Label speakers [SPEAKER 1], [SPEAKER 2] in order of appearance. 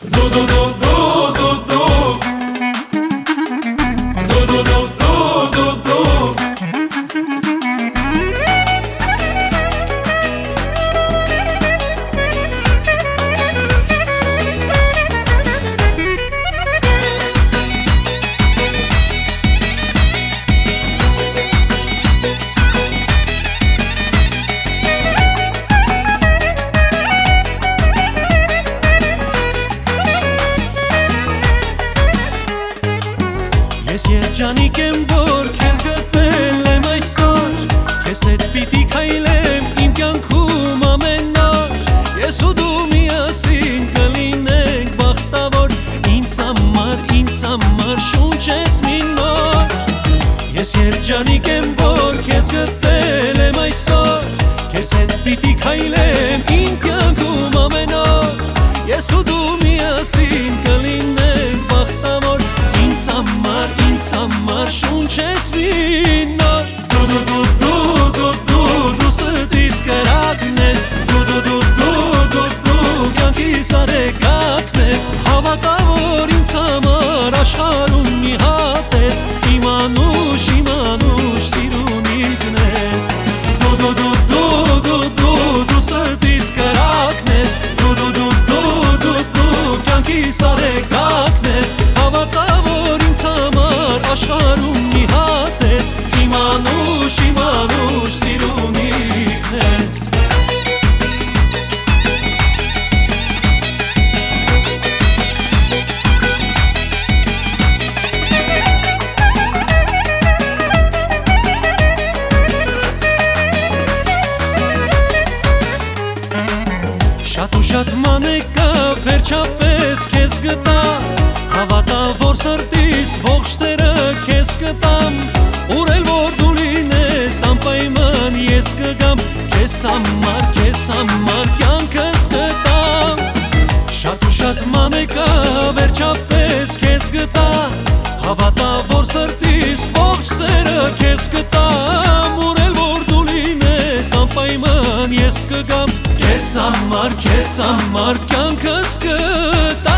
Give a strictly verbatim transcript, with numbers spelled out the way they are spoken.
[SPEAKER 1] Du du du du du du Du du du du du du
[SPEAKER 2] Ես երջանիկ եմ, որ քեզ գտնել եմ այսօր, քեզ հետ պիտի քայլեմ իմ կյանքում ամեն օր, ես ու դու միասին կլինենք բախտավոր, ինձ համար, ինձ համար շունչ ես մի նոր։ Ես երջանիկ եմ, որ քեզ գտնել եմ այսօր, քեզ հետ պիտի քայլեմ իմ կյանքում ամեն օր, ես ու դու միասին կլինենք բախտավոր, ինձ համար, ինձ համար շունչ ես մի նոր։ Դու դու դու դու դու դու դու սրտիս կրակն ես, դու դու դու դու դու դու կյանքիս արեգակն ես, հավատա որ ինձ համար աշխարհում մի հատ ես, իմ անուշ, իմ անուշ սիրունիկն ես։ Դու դու դու դու դու դու դու սրտիս կրակն ես, դու դու դու դու դու դու կյանքիս արեգակն ես, հավատա որ ինձ համար աշխարհում մի հատ ես, իմ անուշ, իմ անուշ սիրունիկն ես։ Շատ ու շատ մանեկա վերջապես քեզ գտա, հավատա որ սրտիս ողջ սերը քեզ կտամ, ուր էլ որ դու լինես անպայման ես կգամ, քեզ համար, քեզ համար կյանքս կտամ։ Շատ ու շատ մանեկա վերջապես քեզ գտա, հավատա որ սրտիս ողջ սերը քեզ կտամ, ուր էլ որ դու լինես անպայման ես կգամ, քեզ համար, քեզ համար կյանքս կտամ։